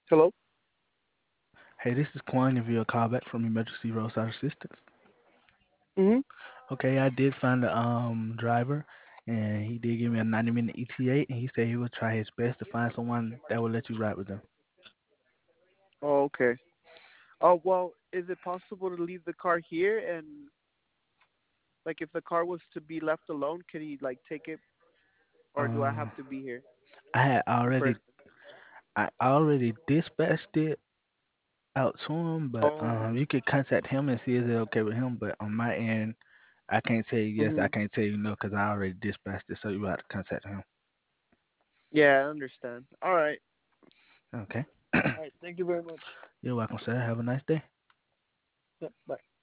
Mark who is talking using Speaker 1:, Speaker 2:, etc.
Speaker 1: Hello?
Speaker 2: Hey, this is Quan. If you a call back from Emergency Roadside Assistance.
Speaker 1: Hmm.
Speaker 2: Okay, I did find the driver, and he did give me a 90-minute ETA, and he said he would try his best to find someone that would let you ride with them.
Speaker 1: Oh, okay. Oh, well, is it possible to leave the car here and like if the car was to be left alone, can he like take it or do I have
Speaker 2: Um,
Speaker 1: to be here
Speaker 2: I had
Speaker 1: in
Speaker 2: already
Speaker 1: person?
Speaker 2: I already dispatched it out to him, but
Speaker 1: Oh.
Speaker 2: you could contact him and see is it okay with him. But on my end, I can't tell you yes, I
Speaker 1: Hmm.
Speaker 2: can't tell you no, because I already dispatched it, so you have to contact him.
Speaker 1: Yeah, I understand. All right.
Speaker 2: Okay.
Speaker 1: All right. Thank you very much.
Speaker 2: You're welcome, sir. Have a nice day.
Speaker 1: Yep. Bye.